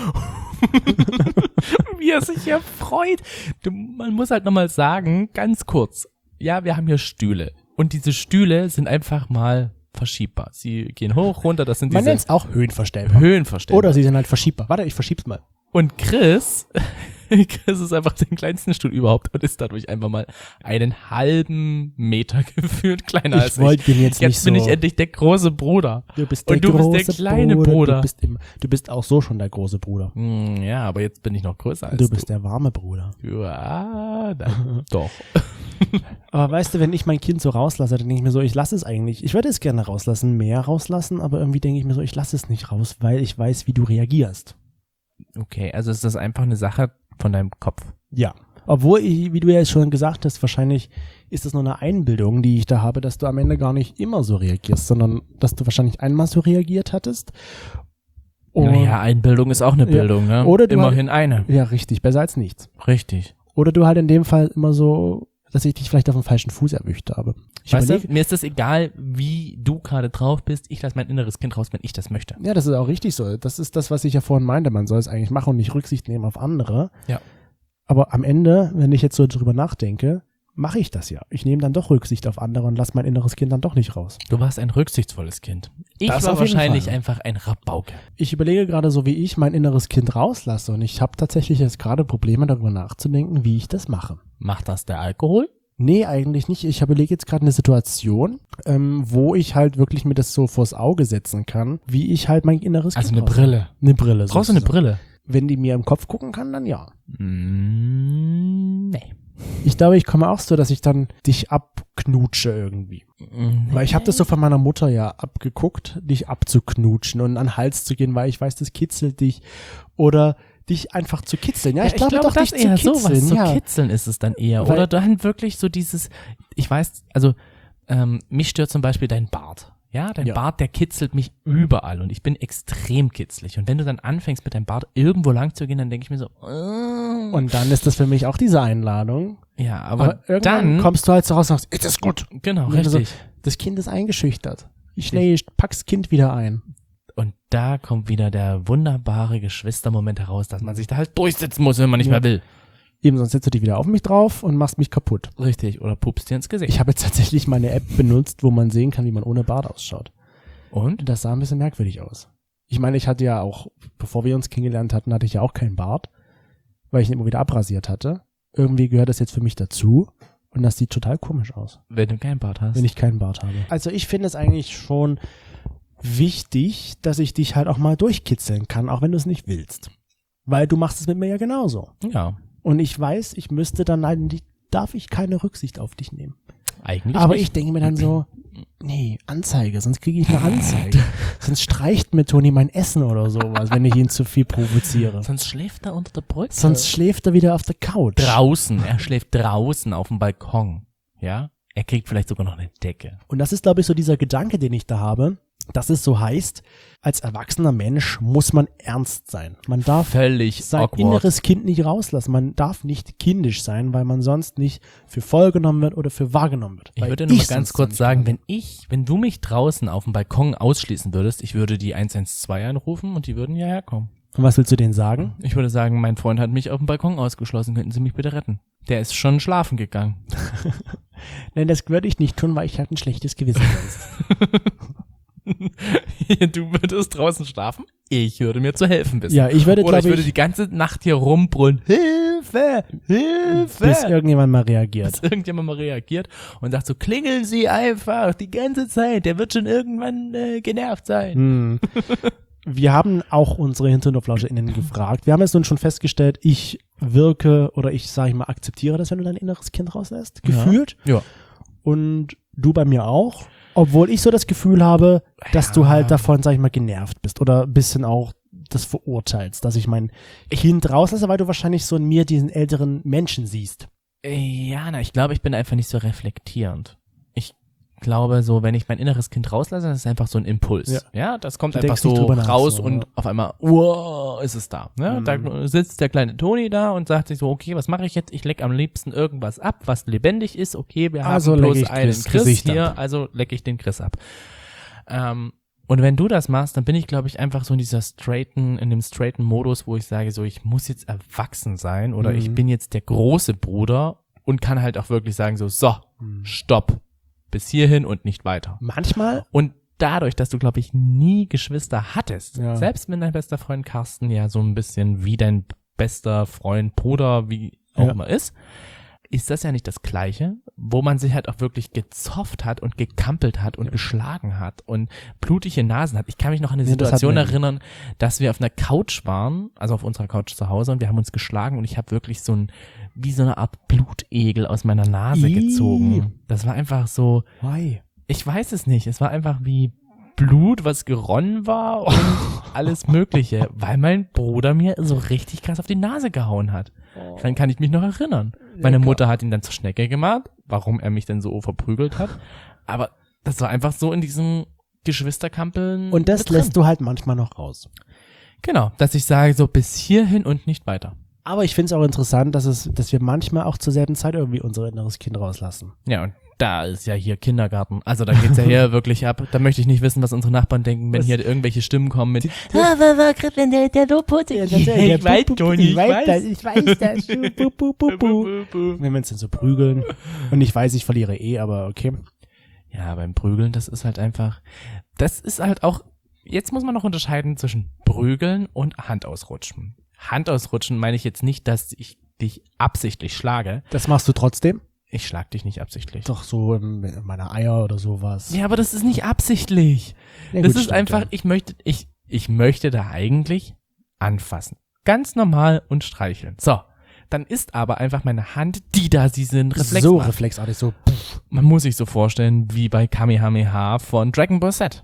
Wie er sich ja freut. Du, man muss halt nochmal sagen, ganz kurz. Ja, wir haben hier Stühle. Und diese Stühle sind einfach mal verschiebbar. Sie gehen hoch, runter, das sind Man nennt diese es auch höhenverstellbar. Höhenverstellbar. Oder sie sind halt verschiebbar. Warte, ich verschieb's mal. Und Chris, Chris ist einfach den kleinsten Stuhl überhaupt und ist dadurch einfach mal einen halben Meter gefühlt kleiner als Ich wollte den jetzt, Jetzt nicht bin so. ich endlich der große Bruder. Du bist der und du große bist der kleine Bruder. Bruder. Du bist, im, du bist auch so schon der große Bruder. Hm, ja, aber jetzt bin ich noch größer als Du bist der warme Bruder. du. Ja, dann doch. Aber weißt du, wenn ich mein Kind so rauslasse, dann denke ich mir so, ich lasse es eigentlich. Ich würde es gerne rauslassen, mehr rauslassen, aber irgendwie denke ich mir so, ich lasse es nicht raus, weil ich weiß, wie du reagierst. Okay, also ist das einfach eine Sache von deinem Kopf. Ja. Obwohl, ich, wie du ja jetzt schon gesagt hast, wahrscheinlich ist das nur eine Einbildung, die ich da habe, dass du am Ende gar nicht immer so reagierst, sondern dass du wahrscheinlich einmal so reagiert hattest. Und, Naja, Einbildung ist auch eine Ja. Bildung, ne? Oder du Immerhin eine. ja, richtig, besser als nichts. Richtig. Oder du halt in dem Fall immer so, dass ich dich vielleicht auf dem falschen Fuß erwischt habe. Ich Weißt überlege, du, mir ist das egal, wie du gerade drauf bist. Ich lasse mein inneres Kind raus, wenn ich das möchte. ja, das ist auch richtig so. Das ist das, was ich ja vorhin meinte. Man soll es eigentlich machen und nicht Rücksicht nehmen auf andere. Ja. Aber am Ende, wenn ich jetzt so drüber nachdenke, mache ich das ja. Ich nehme dann doch Rücksicht auf andere und lasse mein inneres Kind dann doch nicht raus. Du warst ein rücksichtsvolles Kind. Ich Das war auf jeden wahrscheinlich Fall. einfach ein Rabauke. Ich überlege gerade so, wie ich mein inneres Kind rauslasse und ich habe tatsächlich jetzt gerade Probleme darüber nachzudenken, wie ich das mache. Macht das der Alkohol? Nee, eigentlich nicht. Ich überlege jetzt gerade eine Situation, ähm, wo ich halt wirklich mir das so vors Auge setzen kann, wie ich halt mein inneres Also Kind eine rauslasse. Brille. Eine Brille. Brauchst du eine sozusagen. Brille? Wenn die mir im Kopf gucken kann, dann ja. Mm, nee. Ich glaube, ich komme auch so, dass ich dann dich abknutsche irgendwie. Mm, Weil ich habe das so von meiner Mutter ja abgeguckt, dich abzuknutschen und an den Hals zu gehen, weil ich weiß, das kitzelt dich. Oder dich einfach zu kitzeln. Ja, Ja, ich, glaube doch, das dich eher zu kitzeln. sowas. So ja. kitzeln ist es dann eher. Weil- Oder dann wirklich so dieses, ich weiß, also ähm, mich stört zum Beispiel dein Bart. Ja, dein Ja. Bart, der kitzelt mich überall und ich bin extrem kitzlig. Und wenn du dann anfängst mit deinem Bart irgendwo lang zu gehen, dann denke ich mir so, äh, Und dann ist das für mich auch diese Einladung. ja, aber, Aber irgendwann dann, kommst du halt so raus und sagst, ist das gut. genau, Und dann so, richtig. das Kind ist eingeschüchtert. Ich schnell, ich pack's Kind wieder ein. Und da kommt wieder der wunderbare Geschwistermoment heraus, dass man sich da halt durchsetzen muss, wenn man nicht Ja. mehr will. Eben, sonst setzt du dich wieder auf mich drauf und machst mich kaputt. Richtig, oder pupst dir ins Gesicht. Ich habe jetzt tatsächlich meine App benutzt, wo man sehen kann, wie man ohne Bart ausschaut. Und? Und das sah ein bisschen merkwürdig aus. Ich meine, ich hatte ja auch, bevor wir uns kennengelernt hatten, hatte ich ja auch keinen Bart, weil ich ihn immer wieder abrasiert hatte. Irgendwie gehört das jetzt für mich dazu und das sieht total komisch aus, Wenn du keinen Bart hast. wenn ich keinen Bart habe. Also ich finde es eigentlich schon wichtig, dass ich dich halt auch mal durchkitzeln kann, auch wenn du es nicht willst. Weil du machst es mit mir ja genauso. Ja, Und ich weiß, ich müsste dann eigentlich, darf ich keine Rücksicht auf dich nehmen. eigentlich Aber nicht. ich denke mir dann so, nee, Anzeige, sonst kriege ich eine Anzeige. Sonst streicht mir Toni mein Essen oder sowas, wenn ich ihn zu viel provoziere. Sonst schläft er unter der Brücke. Sonst schläft er wieder auf der Couch. draußen. Er schläft draußen auf dem Balkon. Ja? Er kriegt vielleicht sogar noch eine Decke. Und das ist, glaube ich, so dieser Gedanke, den ich da habe, dass es so heißt, als erwachsener Mensch muss man ernst sein. Man darf Völlig sein awkward. inneres Kind nicht rauslassen. Man darf nicht kindisch sein, weil man sonst nicht für voll genommen wird oder für wahrgenommen wird. Ich Weil würde nur mal sonst ganz so kurz nicht sagen, kann. wenn ich, wenn du mich draußen auf dem Balkon ausschließen würdest, ich würde die eins eins zwei anrufen und die würden ja herkommen. Und was willst du denen sagen? Ich würde sagen, mein Freund hat mich auf dem Balkon ausgeschlossen, könnten Sie mich bitte retten? Der ist schon schlafen gegangen. Nein, das würde ich nicht tun, weil ich halt ein schlechtes Gewissen sonst. Du würdest draußen schlafen? Ich würde mir zu helfen wissen. Ja, ich würde, Oder ich glaube würde ich, die ganze Nacht hier rumbrüllen. Hilfe! Hilfe! bis irgendjemand mal reagiert. Bis irgendjemand mal reagiert und sagt so, klingeln Sie einfach die ganze Zeit, der wird schon irgendwann äh, genervt sein. Hm. Wir haben auch unsere HinterhoflauscherInnen gefragt. Wir haben jetzt nun schon festgestellt, ich wirke oder ich, sage ich mal, akzeptiere das, wenn du dein inneres Kind rauslässt, gefühlt. Ja. Und du bei mir auch. Obwohl ich so das Gefühl habe, dass Ja. du halt davon, sag ich mal, genervt bist oder ein bisschen auch das verurteilst, dass ich mein Kind rauslasse, weil du wahrscheinlich so in mir diesen älteren Menschen siehst. Ja, na, ich glaube, ich bin einfach nicht so reflektierend. Ich glaube so, wenn ich mein inneres Kind rauslasse, das ist einfach so ein Impuls. Ja. Ja, das kommt Du einfach denkst nicht so drüber nach, raus so, und ja. auf einmal, wow, ist es da. Ne? Mhm. Da sitzt der kleine Toni da und sagt sich so, okay, was mache ich jetzt? Ich leck am liebsten irgendwas ab, was lebendig ist. Okay, wir Also haben leck bloß ich einen Chris' Chris Gesicht hier, ab. also leck ich den Chris ab. Ähm, und wenn du das machst, dann bin ich, glaube ich, einfach so in dieser straighten, in dem straighten Modus, wo ich sage, so, ich muss jetzt erwachsen sein oder Mhm. ich bin jetzt der große Bruder und kann halt auch wirklich sagen, so, so, Mhm. stopp, bis hierhin und nicht weiter. Manchmal, Und dadurch, dass du, glaube ich, nie Geschwister hattest, Ja. selbst wenn dein bester Freund Carsten ja so ein bisschen wie dein bester Freund, Bruder, wie auch Ja. immer ist, ist das ja nicht das Gleiche, wo man sich halt auch wirklich gezofft hat und gekampelt hat und geschlagen hat und blutige Nasen hat. Ich kann mich noch an eine Ja, das Situation hatten wir. erinnern, dass wir auf einer Couch waren, also auf unserer Couch zu Hause und wir haben uns geschlagen und ich habe wirklich so ein, wie so eine Art Blutegel aus meiner Nase Ih. gezogen. Das war einfach so, why? ich weiß es nicht, es war einfach wie Blut, was geronnen war und alles Mögliche, weil mein Bruder mir so richtig krass auf die Nase gehauen hat. Dann kann ich mich noch erinnern. Meine Lecker. Mutter hat ihn dann zur Schnecke gemacht, warum er mich denn so verprügelt hat. Aber das war einfach so in diesem Geschwisterkampeln. Und das mit drin. lässt du halt manchmal noch raus. Genau, dass ich sage, so bis hierhin und nicht weiter. Aber ich finde es auch interessant, dass es, dass wir manchmal auch zur selben Zeit irgendwie unser inneres Kind rauslassen. Ja, und da ist ja hier Kindergarten. Also da geht's ja hier wirklich ab. Da möchte ich nicht wissen, was unsere Nachbarn denken, wenn Was? hier irgendwelche Stimmen kommen mit Ah, war, war, Chris, wenn der, der so putzig ist. Ich weiß, Toni, ich weiß. das, ich weiß das. Bu, bu, bu, bu. Wenn wir uns dann so prügeln. Und ich weiß, ich verliere eh, aber okay. Ja, beim Prügeln, das ist halt einfach, das ist halt auch, jetzt muss man noch unterscheiden zwischen Prügeln und Handausrutschen. Handausrutschen meine ich jetzt nicht, dass ich dich absichtlich schlage. Das machst du trotzdem? Ich schlag dich nicht absichtlich. Doch so in, in meiner Eier oder sowas. Ja, aber das ist nicht absichtlich. Ja, das gut, ist stimmt, einfach, ja. ich möchte, ich, ich möchte da eigentlich anfassen. Ganz normal und streicheln. So. Dann ist aber einfach meine Hand, die da diesen Reflex so macht. reflexartig, so. Man muss sich so vorstellen, wie bei Kamehameha von Dragon Ball Z.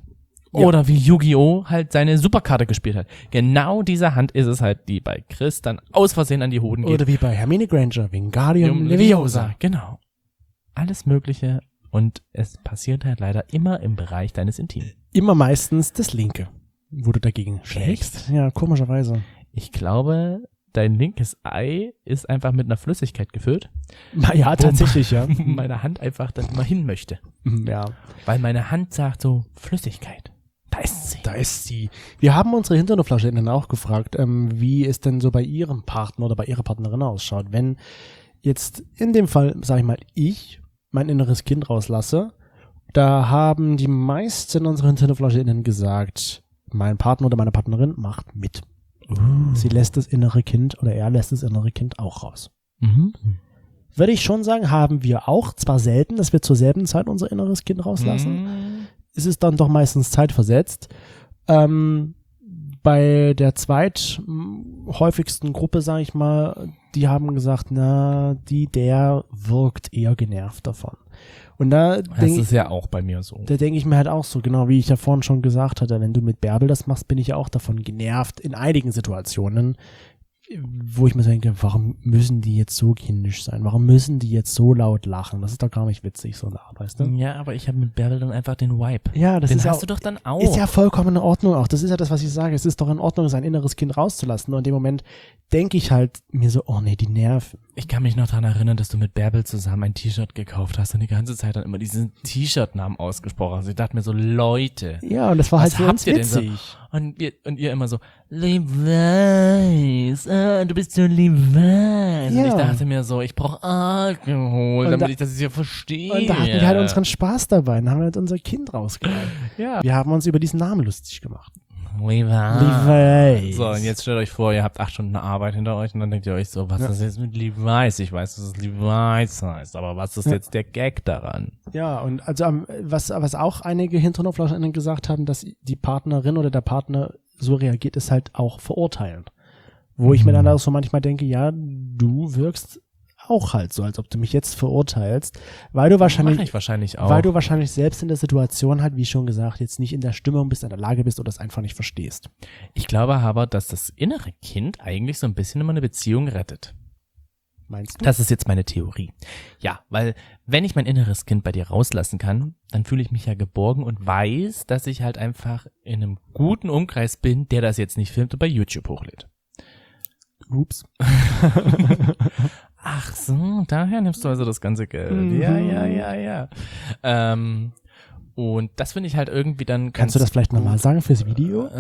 Ja. Oder wie Yu-Gi-Oh! Halt seine Superkarte gespielt hat. Genau diese Hand ist es halt, die bei Chris dann aus Versehen an die Hoden geht. Oder wie bei Hermine Granger, Wingardium Leviosa. Genau. Alles Mögliche. Und es passiert halt leider immer im Bereich deines Intimen. Immer meistens das Linke, wo du dagegen schlägst. Ja, komischerweise. Ich glaube, dein linkes Ei ist einfach mit einer Flüssigkeit gefüllt, Na ja, tatsächlich, ja. wo meine Hand einfach dann immer hin möchte. Ja, Weil meine Hand sagt so, Flüssigkeit. Da ist sie. da ist sie. Wir haben unsere HinternoflaschInnen auch gefragt, ähm, wie es denn so bei ihrem Partner oder bei ihrer Partnerin ausschaut. Wenn jetzt in dem Fall, sag ich mal, ich mein inneres Kind rauslasse, da haben die meisten unserer HinternoflaschInnen gesagt, mein Partner oder meine Partnerin macht mit. Uh. Sie lässt das innere Kind oder er lässt das innere Kind auch raus. Mhm. Würde ich schon sagen, haben wir auch, zwar selten, dass wir zur selben Zeit unser inneres Kind rauslassen. Mhm. Es ist dann doch meistens zeitversetzt. Ähm, bei der zweit m, häufigsten Gruppe, sage ich mal, die haben gesagt, na, die, der wirkt eher genervt davon. Und da Das denke ist ja auch bei mir so. da denke ich mir halt auch so, genau wie ich ja vorhin schon gesagt hatte, wenn du mit Bärbel das machst, bin ich ja auch davon genervt in einigen Situationen, wo ich mir so denke, warum müssen die jetzt so kindisch sein? Warum müssen die jetzt so laut lachen? Das ist doch gar nicht witzig, so eine Art, weißt du? Ja, aber ich habe mit Bärbel dann einfach den Vibe. Ja, das Den ist hast auch, du doch dann auch. ist ja vollkommen in Ordnung auch. Das ist ja das, was ich sage. Es ist doch in Ordnung, sein inneres Kind rauszulassen. Und in dem Moment denke ich halt mir so, oh nee, die nerven. Ich kann mich noch daran erinnern, dass du mit Bärbel zusammen ein T-Shirt gekauft hast und die ganze Zeit dann immer diesen T-Shirt-Namen ausgesprochen hast. Ich dachte mir so, Leute. Ja, und das war Was halt so habt ganz ihr denn so? witzig. Und ihr, und ihr immer so, Levi's, ah, du bist so Levi's. Und Ja. ich dachte mir so, ich brauche Alkohol, Und damit da- ich das hier verstehe. Und da hatten wir halt unseren Spaß dabei und haben halt unser Kind rausgenommen. ja. Wir haben uns über diesen Namen lustig gemacht. Levi's. Levi's. So, und jetzt stellt euch vor, ihr habt acht Stunden Arbeit hinter euch und dann denkt ihr euch so, was Ja. ist jetzt mit Levi's? Ich weiß, dass es Levi's heißt, aber was ist Ja. jetzt der Gag daran? Ja, und also am- was, was auch einige HinternoflaschInnen gesagt haben, dass die Partnerin oder der Partner so reagiert, ist halt auch verurteilen. Wo ich mir dann auch so manchmal denke, ja, du wirkst auch halt so, als ob du mich jetzt verurteilst, weil du Mach wahrscheinlich, ich wahrscheinlich auch. weil du wahrscheinlich selbst in der Situation halt, wie schon gesagt, jetzt nicht in der Stimmung bist, in der Lage bist oder es einfach nicht verstehst. ich glaube aber, dass das innere Kind eigentlich so ein bisschen immer eine Beziehung rettet. Meinst du? Das ist jetzt meine Theorie. Ja, weil wenn ich mein inneres Kind bei dir rauslassen kann, dann fühle ich mich ja geborgen und weiß, dass ich halt einfach in einem guten Umkreis bin, der das jetzt nicht filmt und bei YouTube hochlädt. Ups. Ach so, daher nimmst du also das ganze Geld. Mhm. Ja, ja, ja, ja. Ähm, und das finde ich halt irgendwie dann Kannst du das vielleicht nochmal sagen fürs Video?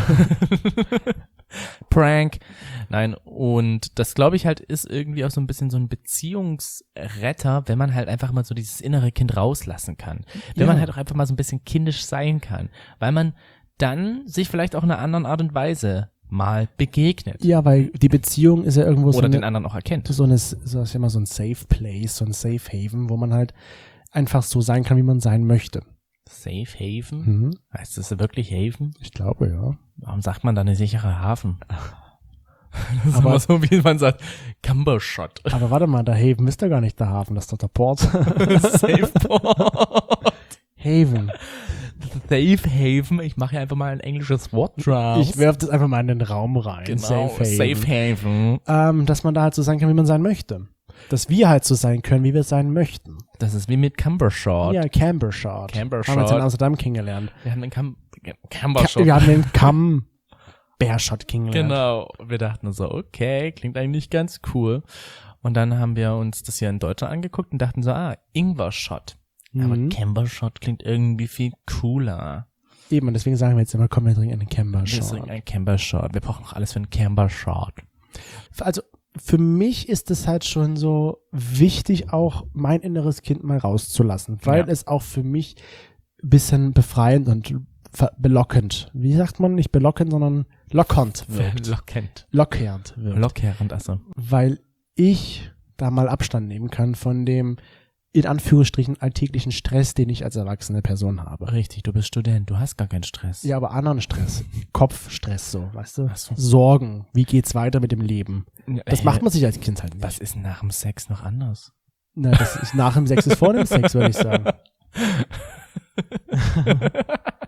Prank. Nein, und das glaube ich halt ist irgendwie auch so ein bisschen so ein Beziehungsretter, wenn man halt einfach mal so dieses innere Kind rauslassen kann. Wenn Ja. man halt auch einfach mal so ein bisschen kindisch sein kann. Weil man dann sich vielleicht auch in einer anderen Art und Weise mal begegnet. Ja, weil die Beziehung ist ja irgendwo so Oder den eine, anderen auch erkennt. so eine, so ist ja immer so ein Safe Place, so ein Safe Haven, wo man halt einfach so sein kann, wie man sein möchte. Safe Haven? Mhm. Heißt das wirklich Haven? Ich glaube, ja. Warum sagt man dann eine sichere Hafen? Das ist Aber- aber so, wie man sagt, Cumbershot. Aber warte mal, der Haven ist ja gar nicht der Hafen, das ist doch der Port. Safe Port. Haven. Safe Haven. Ich mache hier einfach mal ein englisches Wort draus. Ich werf das einfach mal in den Raum rein. genau, Safe Haven. Safe Haven. Ähm, dass man da halt so sein kann, wie man sein möchte. Dass wir halt so sein können, wie wir sein möchten. Das ist wie mit Cumbershot. Ja, Cambershot. Cambershot. Haben wir uns in Amsterdam kennengelernt. Wir haben den Cam Ka Cumbershot. wir haben den Cambershot kennengelernt. Genau. Wir dachten so, okay, klingt eigentlich ganz cool. Und dann haben wir uns das hier in Deutschland angeguckt und dachten so, ah, Ingwer-Shot. Aber Mhm. Cambershot klingt irgendwie viel cooler. Eben, und deswegen sagen wir jetzt immer, komm, wir trinken einen Wir Cambershot. trinken einen Cambershot. Wir brauchen noch alles für einen Cambershot. Also für mich ist es halt schon so wichtig, auch mein inneres Kind mal rauszulassen, weil Ja. es auch für mich ein bisschen befreiend und ver- belockend, wie sagt man, nicht belockend, sondern lockernd wirkt. Lockend. Lockernd wirkt. Lockernd, achso. Weil ich da mal Abstand nehmen kann von dem in Anführungsstrichen alltäglichen Stress, den ich als erwachsene Person habe. Richtig, du bist Student, du hast gar keinen Stress. Ja, aber anderen Stress. Kopfstress so, weißt du? Ach so. Sorgen. Wie geht's weiter mit dem Leben? Das Äh, macht man sich als Kind halt nicht. Was ist nach dem Sex noch anders? Na, das ist nach dem Sex ist vor dem Sex, würde ich sagen.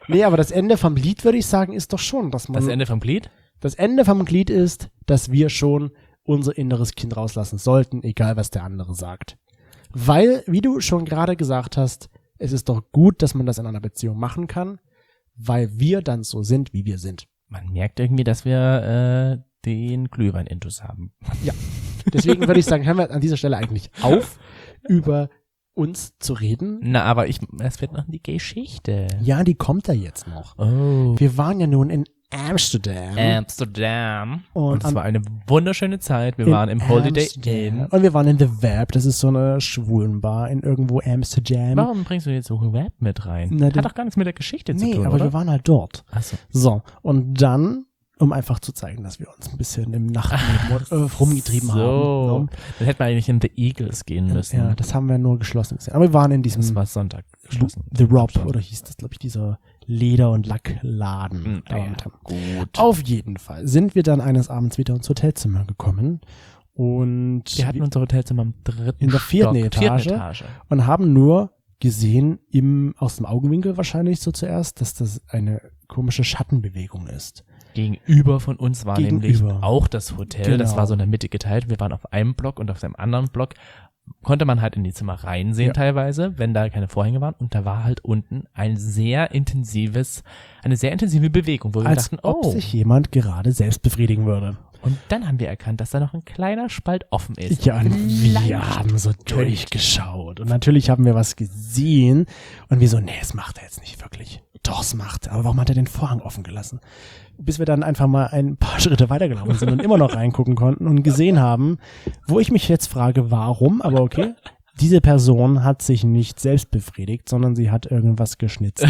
Nee, aber das Ende vom Lied, würde ich sagen, ist doch schon, dass man... Das Ende vom Glied? Das Ende vom Glied ist, dass wir schon unser inneres Kind rauslassen sollten, egal was der andere sagt. Weil, wie du schon gerade gesagt hast, es ist doch gut, dass man das in einer Beziehung machen kann, weil wir dann so sind, wie wir sind. Man merkt irgendwie, dass wir äh, den Glühwein-Intus haben. Ja, deswegen würde ich sagen, hören wir an dieser Stelle eigentlich auf, über uns zu reden. Na, aber ich, es wird noch die Geschichte. Ja, die kommt ja jetzt noch. Oh. Wir waren ja nun in Amsterdam. Amsterdam. Und Und es am- war eine wunderschöne Zeit. Wir in waren im Holiday Amsterdam. Inn. Und wir waren in The Verb, das ist so eine Schwulenbar in irgendwo Amsterdam. Warum bringst du jetzt so Web mit rein? Na, Hat den- doch gar nichts mit der Geschichte zu Nee, tun, aber oder? wir waren halt dort. Achso. So, und dann, um einfach zu zeigen, dass wir uns ein bisschen im Nachtleben äh, rumgetrieben so. haben. Dann hätten wir eigentlich in The Eagles gehen müssen. Ja, das haben wir nur geschlossen gesehen. Aber wir waren in diesem das war Sonntag geschlossen. The Rob, oder hieß das, glaube ich, dieser Leder- und Lackladen. Hm, da ja, und dann. gut. Auf jeden Fall sind wir dann eines Abends wieder ins Hotelzimmer gekommen und, Wir hatten unser Hotelzimmer am dritten In der vierten Stock, Etage. Vierten Etage. und haben nur gesehen, im, aus dem Augenwinkel wahrscheinlich so zuerst, dass das eine komische Schattenbewegung ist. Gegenüber von uns war Gegenüber. nämlich auch das Hotel. Genau. Das war so in der Mitte geteilt. Wir waren auf einem Block und auf dem anderen Block konnte man halt in die Zimmer reinsehen Ja. teilweise, wenn da keine Vorhänge waren. Und da war halt unten ein sehr intensives, eine sehr intensive Bewegung, wo wir Als dachten, ob oh. sich jemand gerade selbst befriedigen würde. Und dann haben wir erkannt, dass da noch ein kleiner Spalt offen ist. Ja, und wir Kleiner haben so durchgeschaut. Und natürlich haben wir was gesehen. Und wir so, nee, das macht er jetzt nicht wirklich. Doch, es macht er. Aber warum hat er den Vorhang offen gelassen? Bis wir dann einfach mal ein paar Schritte weitergelaufen sind und immer noch reingucken konnten und gesehen haben, wo ich mich jetzt frage, warum, aber okay. Diese Person hat sich nicht selbst befriedigt, sondern sie hat irgendwas geschnitzt.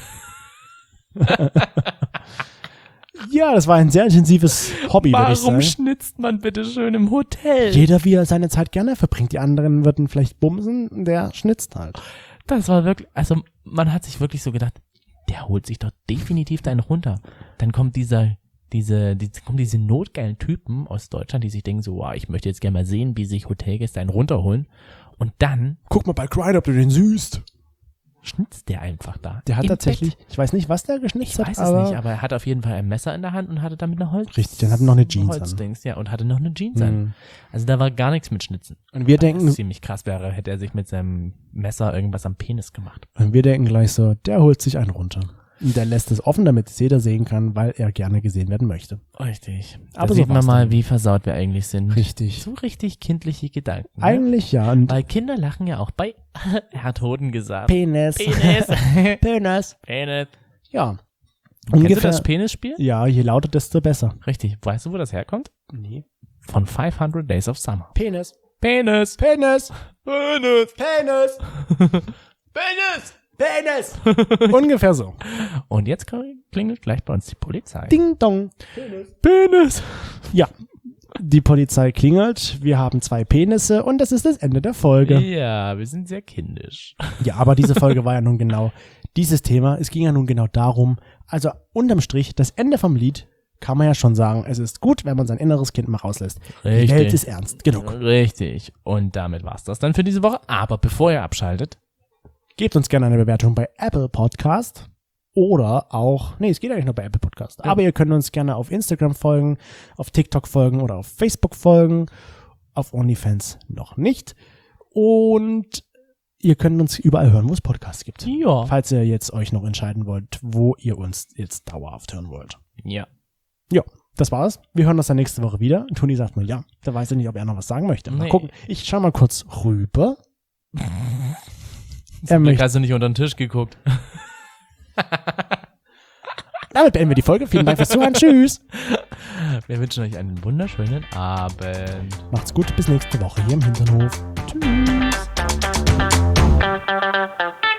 Ja, das war ein sehr intensives Hobby, würde ich sagen. Warum schnitzt man bitte schön im Hotel? Jeder, wie er seine Zeit gerne verbringt. Die anderen würden vielleicht bumsen, der schnitzt halt. Das war wirklich, also man hat sich wirklich so gedacht, der holt sich doch definitiv da einen runter. Dann kommt dieser, diese, die, kommen diese notgeilen Typen aus Deutschland, die sich denken so, wow, ich möchte jetzt gerne mal sehen, wie sich Hotelgäste einen runterholen. Und dann Guck mal bei Grindr, ob du den süßt. schnitzt der einfach da. Der hat Im tatsächlich, Bett. ich weiß nicht, was der geschnitzt Ich hat, weiß es aber nicht, aber er hat auf jeden Fall ein Messer in der Hand und hatte damit eine Holz. Richtig, dann hat er noch eine Jeans an. Holzdings, ja, und hatte noch eine Jeans an. Mhm. Also da war gar nichts mit Schnitzen. Und wir Was denken, ziemlich krass wäre, hätte er sich mit seinem Messer irgendwas am Penis gemacht. und wir denken gleich so, der holt sich einen runter. Und der lässt es offen, damit es jeder sehen kann, weil er gerne gesehen werden möchte. Richtig. Da Aber so sieht man war's mal, dann. wie versaut wir eigentlich sind. Richtig. So richtig kindliche Gedanken. Ne? Eigentlich ja. Und Weil Kinder lachen ja auch bei, er hat Hoden gesagt. Penis. Penis. Penis. Penis. Ja. Kennst du Ungefähr. das Penisspiel? Ja, je lauter, desto besser. Richtig. Weißt du, wo das herkommt? Nee. Von fünfhundert Days of Summer. Penis. Penis. Penis. Penis. Penis. Penis. Penis. Ungefähr so. Und jetzt klingelt gleich bei uns die Polizei. Ding dong. Penis. Ja. Die Polizei klingelt, wir haben zwei Penisse und das ist das Ende der Folge. Ja, wir sind sehr kindisch. Ja, aber diese Folge war ja nun genau dieses Thema. Es ging ja nun genau darum, also unterm Strich, das Ende vom Lied kann man ja schon sagen, es ist gut, wenn man sein inneres Kind mal rauslässt. Die Richtig. Welt ist ernst genug. Richtig. Und damit war's das dann für diese Woche. Aber bevor ihr abschaltet, Gebt uns gerne eine Bewertung bei Apple Podcast oder auch, nee, es geht eigentlich nur bei Apple Podcast. Ja. Aber ihr könnt uns gerne auf Instagram folgen, auf TikTok folgen oder auf Facebook folgen. Auf OnlyFans noch nicht. Und ihr könnt uns überall hören, wo es Podcasts gibt. ja. Falls ihr jetzt euch noch entscheiden wollt, wo ihr uns jetzt dauerhaft hören wollt. Ja. Ja, das war's. Wir hören uns dann nächste Woche wieder. Toni sagt nur ja. Da weiß ich nicht, ob er noch was sagen möchte. Mal Nee. gucken. Ich schau mal kurz rüber. Er Zum Glück möchte. hast du nicht unter den Tisch geguckt. Damit beenden wir die Folge. Vielen Dank fürs Zuhören. Tschüss. Wir wünschen euch einen wunderschönen Abend. Macht's gut. Bis nächste Woche hier im Hinternhof. Tschüss.